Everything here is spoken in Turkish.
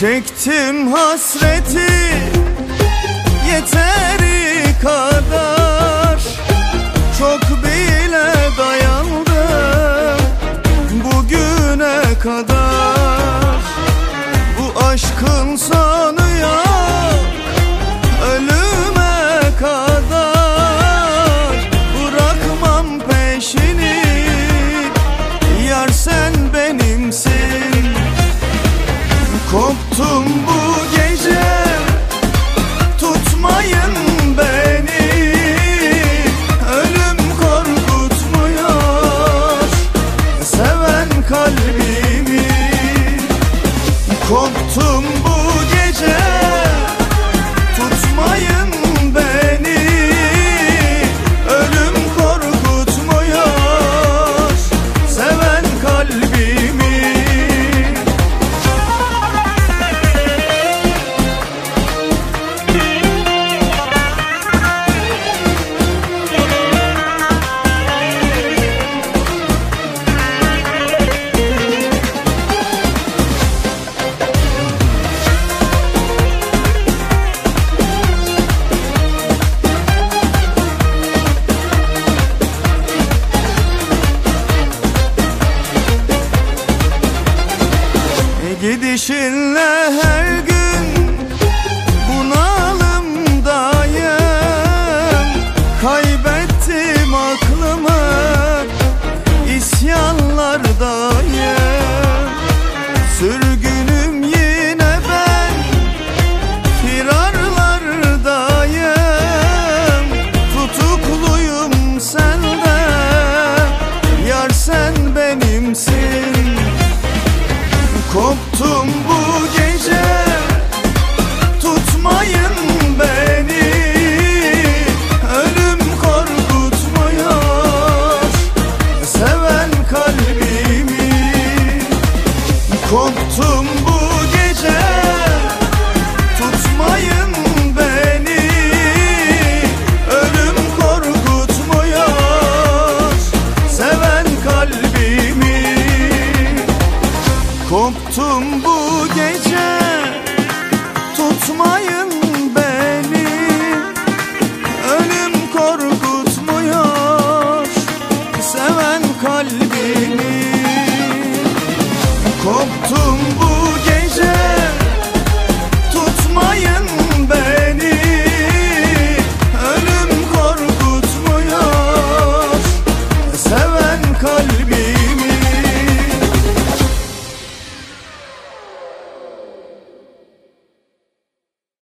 Çektim hasreti yeteri kadar, çok bile dayandım bugüne kadar. Bu aşkın sonu yok, ölüme kadar bırakmam peşini. Yar sen benimsin. Koptum bu gece, tutmayın beni. Ölüm korkutmuyor seven kalbimi. Koptum bu gece, tutmayın beni. Ölüm korkutmuyor seven kalbimi. Gidişinle her gün bunalımdayım. Kaybettim aklımı, isyanlardayım. Sürgünüm yine ben, firarlardayım. Tutukluyum sende, yar sen benimsin. Koptum bu gece, tutmayın beni. Ölüm korkutmuyor seven kalbimi. Koptum bu gece, tutmayın beni. Ölüm korkutmuyor seven kalbimi. Koptum bu gece, tutmayın beni. Ölüm korkutmuyor seven kalbimi. Koptum bu gece, tutmayın beni. Ölüm korkutmuyor seven kalbimi.